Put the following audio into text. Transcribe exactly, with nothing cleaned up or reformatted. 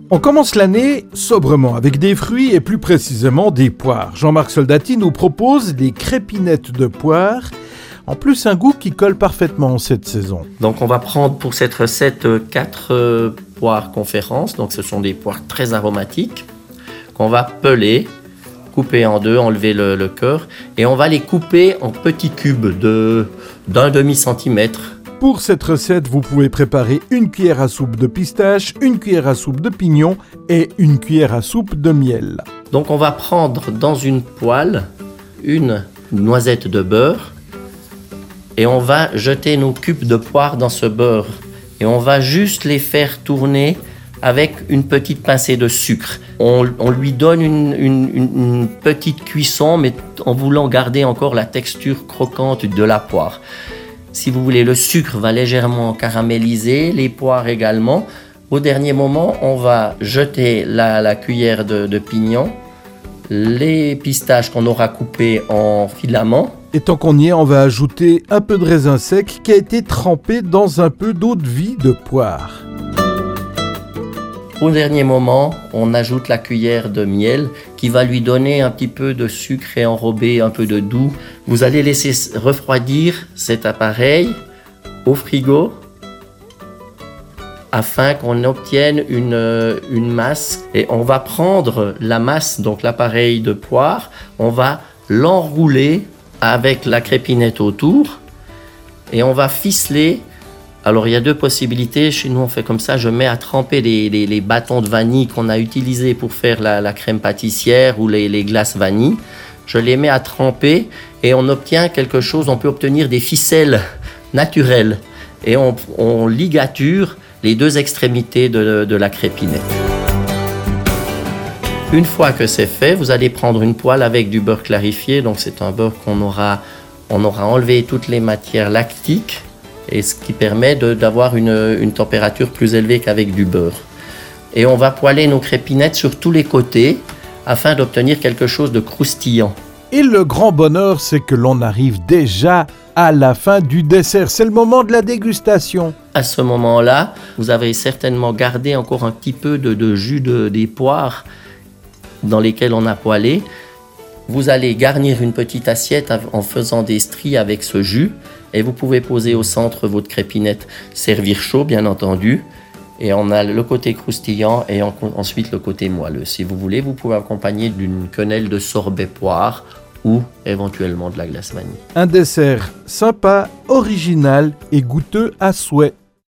On commence l'année sobrement avec des fruits et plus précisément des poires. Jean-Marc Soldati nous propose des crépinettes de poires. En plus, un goût qui colle parfaitement en cette saison. Donc on va prendre pour cette recette quatre euh, poires conférences. Donc ce sont des poires très aromatiques qu'on va peler, couper en deux, enlever le, le cœur. Et on va les couper en petits cubes de, d'un demi-centimètre. Pour cette recette, vous pouvez préparer une cuillère à soupe de pistache, une cuillère à soupe de pignon et une cuillère à soupe de miel. Donc on va prendre dans une poêle une noisette de beurre et on va jeter nos cubes de poire dans ce beurre. Et on va juste les faire tourner avec une petite pincée de sucre. On, on lui donne une, une, une petite cuisson, mais en voulant garder encore la texture croquante de la poire. Si vous voulez, le sucre va légèrement caraméliser, les poires également. Au dernier moment, on va jeter la, la cuillère de, de pignon, les pistaches qu'on aura coupées en filaments. Et tant qu'on y est, on va ajouter un peu de raisin sec qui a été trempé dans un peu d'eau de vie de poire. Au dernier moment, on ajoute la cuillère de miel qui va lui donner un petit peu de sucre et enrober un peu de doux. Vous allez laisser refroidir cet appareil au frigo afin qu'on obtienne une, une masse. Et on va prendre la masse, donc l'appareil de poire, on va l'enrouler avec la crépinette autour et on va ficeler. Alors il y a deux possibilités, chez nous on fait comme ça, je mets à tremper les, les, les bâtons de vanille qu'on a utilisés pour faire la, la crème pâtissière ou les, les glaces vanille. Je les mets à tremper et on obtient quelque chose, on peut obtenir des ficelles naturelles et on, on ligature les deux extrémités de, de la crépinette. Une fois que c'est fait, vous allez prendre une poêle avec du beurre clarifié, donc c'est un beurre qu'on aura, on aura enlevé toutes les matières lactiques, et ce qui permet de, d'avoir une, une température plus élevée qu'avec du beurre. Et on va poêler nos crépinettes sur tous les côtés afin d'obtenir quelque chose de croustillant. Et le grand bonheur, c'est que l'on arrive déjà à la fin du dessert. C'est le moment de la dégustation. À ce moment-là, vous avez certainement gardé encore un petit peu de, de jus de, des poires dans lesquelles on a poêlé. Vous allez garnir une petite assiette en faisant des stries avec ce jus. Et vous pouvez poser au centre votre crépinette, servir chaud bien entendu. Et on a le côté croustillant et en, ensuite le côté moelleux. Si vous voulez, vous pouvez accompagner d'une quenelle de sorbet poire ou éventuellement de la glace vanille. Un dessert sympa, original et goûteux à souhait.